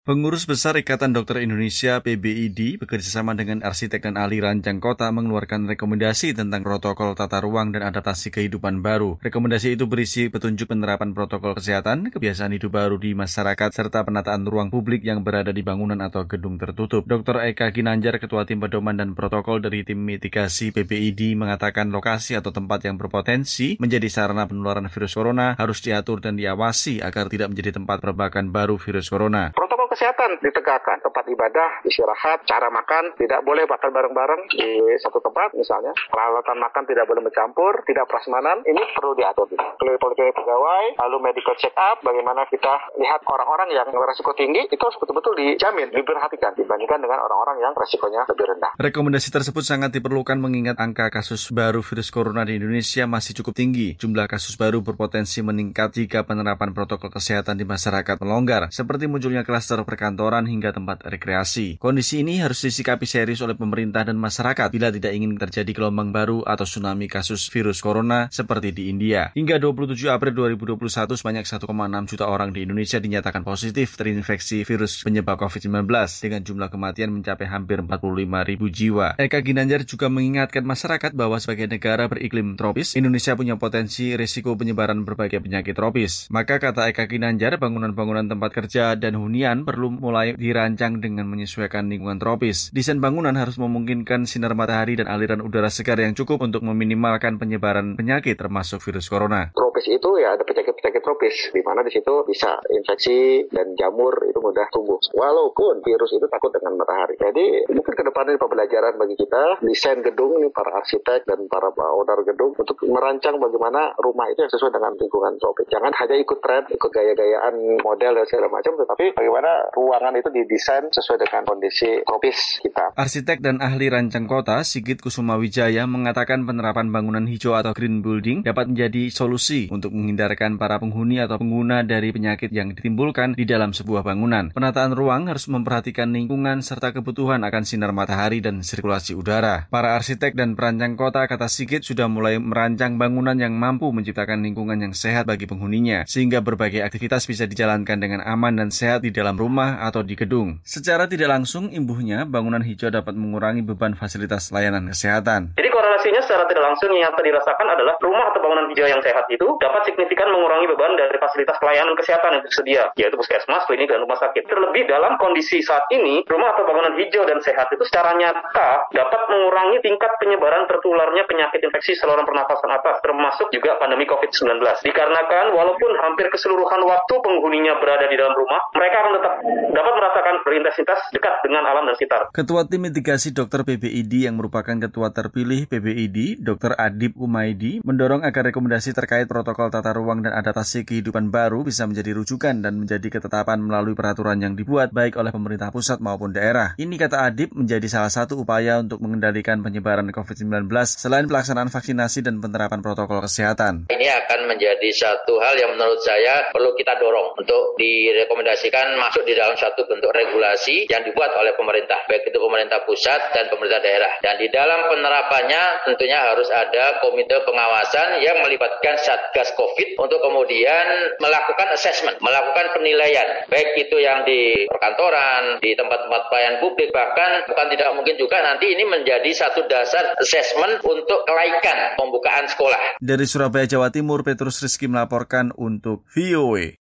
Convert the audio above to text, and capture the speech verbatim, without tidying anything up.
Pengurus Besar Ikatan Dokter Indonesia P B I D bekerjasama dengan arsitek dan ahli rancang kota mengeluarkan rekomendasi tentang protokol tata ruang dan adaptasi kehidupan baru. Rekomendasi itu berisi petunjuk penerapan protokol kesehatan, kebiasaan hidup baru di masyarakat, serta penataan ruang publik yang berada di bangunan atau gedung tertutup. Dokter Eka Ginanjar, Ketua Tim Pedoman dan Protokol dari Tim Mitigasi P B I D, mengatakan lokasi atau tempat yang berpotensi menjadi sarana penularan virus corona harus diatur dan diawasi agar tidak menjadi tempat perbakan baru virus corona. Protokol kesehatan ditegakkan, tempat ibadah, istirahat, cara makan, tidak boleh makan bareng-bareng di satu tempat misalnya, peralatan makan tidak boleh mencampur, tidak prasmanan, ini perlu diatur. Kalau poliklinik pegawai, lalu medical check up, bagaimana kita lihat orang-orang yang beresiko tinggi, itu harus betul-betul dijamin, diperhatikan dibandingkan dengan orang-orang yang resikonya lebih rendah. Rekomendasi tersebut sangat diperlukan mengingat angka kasus baru virus corona di Indonesia masih cukup tinggi. Jumlah kasus baru berpotensi meningkat jika penerapan protokol kesehatan di masyarakat melonggar, seperti munculnya klaster perkantoran hingga tempat rekreasi. Kondisi ini harus disikapi serius oleh pemerintah dan masyarakat bila tidak ingin terjadi gelombang baru atau tsunami kasus virus corona seperti di India. Hingga dua puluh tujuh April dua ribu dua puluh satu, sebanyak satu koma enam juta orang di Indonesia dinyatakan positif terinfeksi virus penyebab covid sembilan belas dengan jumlah kematian mencapai hampir empat puluh lima ribu jiwa. Eka Ginanjar juga mengingatkan masyarakat bahwa sebagai negara beriklim tropis, Indonesia punya potensi risiko penyebaran berbagai penyakit tropis. Maka kata Eka Ginanjar, bangunan-bangunan tempat kerja dan hunian perlu mulai dirancang dengan menyesuaikan lingkungan tropis. Desain bangunan harus memungkinkan sinar matahari dan aliran udara segar yang cukup untuk meminimalkan penyebaran penyakit termasuk virus corona. Tropis itu ya ada penyakit-penyakit tropis, di mana di situ bisa infeksi dan jamur itu mudah tumbuh. Walaupun virus itu takut dengan matahari. Jadi mungkin ke depan ini pembelajaran bagi kita, desain gedung ini para arsitek dan para owner gedung untuk merancang bagaimana rumah itu yang sesuai dengan lingkungan tropis. Jangan hanya ikut tren, ikut gaya-gayaan model dan segala macam, tetapi bagaimana ruangan itu didesain sesuai dengan kondisi tropis kita. Arsitek dan ahli rancang kota Sigit Kusuma Wijaya mengatakan penerapan bangunan hijau atau green building dapat menjadi solusi untuk menghindarkan para penghuni atau pengguna dari penyakit yang ditimbulkan di dalam sebuah bangunan. Penataan ruang harus memperhatikan lingkungan serta kebutuhan akan sinar matahari dan sirkulasi udara. Para arsitek dan perancang kota, kata Sigit, sudah mulai merancang bangunan yang mampu menciptakan lingkungan yang sehat bagi penghuninya, sehingga berbagai aktivitas bisa dijalankan dengan aman dan sehat di dalam rumah atau di gedung. Secara tidak langsung, imbuhnya bangunan hijau dapat mengurangi beban fasilitas layanan kesehatan. Jadi korelasinya secara tidak langsung yang nyata dirasakan adalah rumah atau bangunan hijau yang sehat itu dapat signifikan mengurangi beban dari fasilitas pelayanan kesehatan yang tersedia, yaitu puskesmas, klinik, dan rumah sakit. Terlebih dalam kondisi saat ini, rumah atau bangunan hijau dan sehat itu secara nyata dapat mengurangi tingkat penyebaran tertularnya penyakit infeksi saluran pernafasan atas, termasuk juga pandemi covid sembilan belas. Dikarenakan walaupun hampir keseluruhan waktu penghuninya berada di dalam rumah, mereka akan tetap dapat merasakan berintensitas dekat dengan alam dan sekitar. Ketua Tim Mitigasi Dokter P B I D yang merupakan ketua terpilih P B I D, Dokter Adib Umaidi, mendorong agar rekomendasi terkait protokol tata ruang dan adaptasi kehidupan baru bisa menjadi rujukan dan menjadi ketetapan melalui peraturan yang dibuat baik oleh pemerintah pusat maupun daerah. Ini, kata Adib, menjadi salah satu upaya untuk mengendalikan penyebaran covid sembilan belas selain pelaksanaan vaksinasi dan penerapan protokol kesehatan. Ini akan menjadi satu hal yang menurut saya perlu kita dorong untuk direkomendasikan masuk di dalam satu bentuk regulasi yang dibuat oleh pemerintah, baik itu pemerintah pusat dan pemerintah daerah. Dan di dalam penerapannya tentunya harus ada komite pengawasan yang melibatkan Satgas Covid untuk kemudian melakukan assessment, melakukan penilaian, baik itu yang di perkantoran, di tempat-tempat pelayanan publik, bahkan bukan tidak mungkin juga nanti ini menjadi satu dasar assessment untuk kelaikan pembukaan sekolah. Dari Surabaya, Jawa Timur, Petrus Rizky melaporkan untuk V O A.